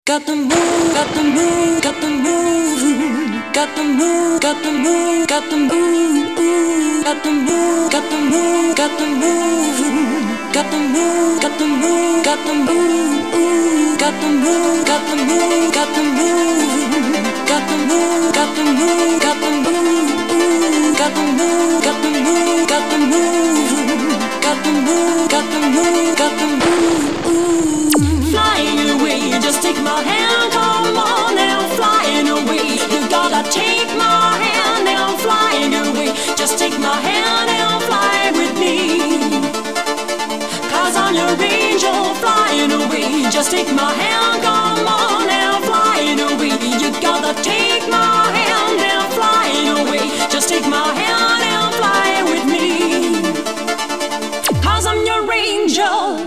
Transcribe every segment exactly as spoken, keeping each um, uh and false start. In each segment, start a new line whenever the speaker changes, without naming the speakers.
Got the move, got the move, got the move, got the move, got the move, got the move, ooh, got the move, got the move, got the move, got the move, got the move, got the move, ooh, got the move, got the move, got the move, got the move, got the move, got the move, ooh, got the move, got the move, got the move, got the move, got the move, got the move, ooh. Flying away, just take my hand, come on now, flying away. You gotta take my hand now, flying away. Just take my hand and fly with me. Cause I'm your angel, flying away. Just take my hand, come on now, flying away. You gotta take my hand and flying away. Just take my hand and fly with me. Cause I'm your angel.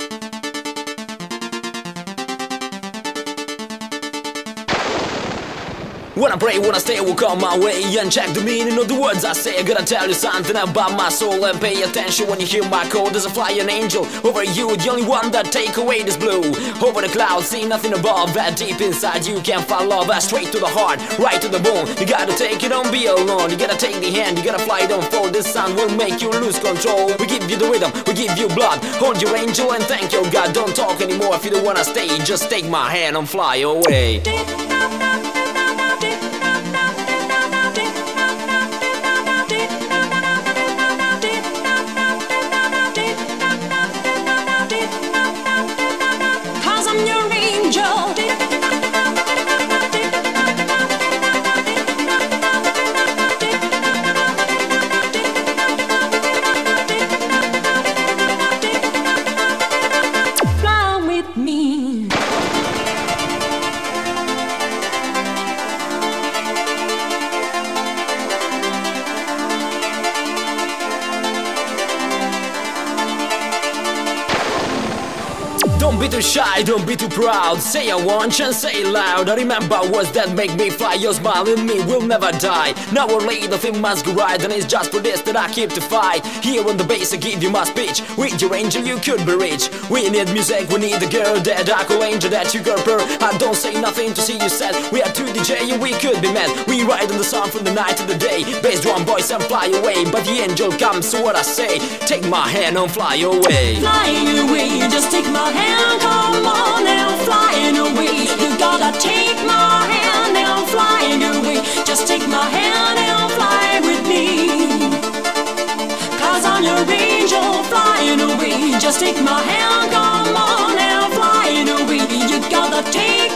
When I pray, when I stay, will come my way and check the meaning of the words I say. I gotta tell you something about my soul and pay attention when you hear my call. There's a flying angel over you, the only one that take away this blue. Over the clouds, see nothing above that deep inside you can follow that straight to the heart, right to the bone. You gotta take it, don't be alone. You gotta take the hand, you gotta fly, don't fall. This sun will make you lose control. We give you the rhythm, we give you blood. Hold your angel and thank your God. Don't talk anymore if you don't wanna stay. Just take my hand and fly away. Don't be too shy, don't be too proud. Say I want you and say it loud. I remember words that make me fly. Your smile in me will never die. Now or later the thing must go right, and it's just for this that I keep to fight. Here on the bass I give you my speech. With your angel you could be rich. We need music, we need a girl, that I call angel, that you girl per. I don't say nothing to see you sad. We are two D J and we could be men. We ride on the sun from the night to the day. Bass drum boys and fly away. But the angel comes, so what I say, take my hand and fly away.
Flying away, just take my hand. Come on now, flying away. You gotta take my hand now, flying away. Just take my hand and fly with me. Cause I'm your angel, flying away. Just take my hand, come on now, flying away. You gotta take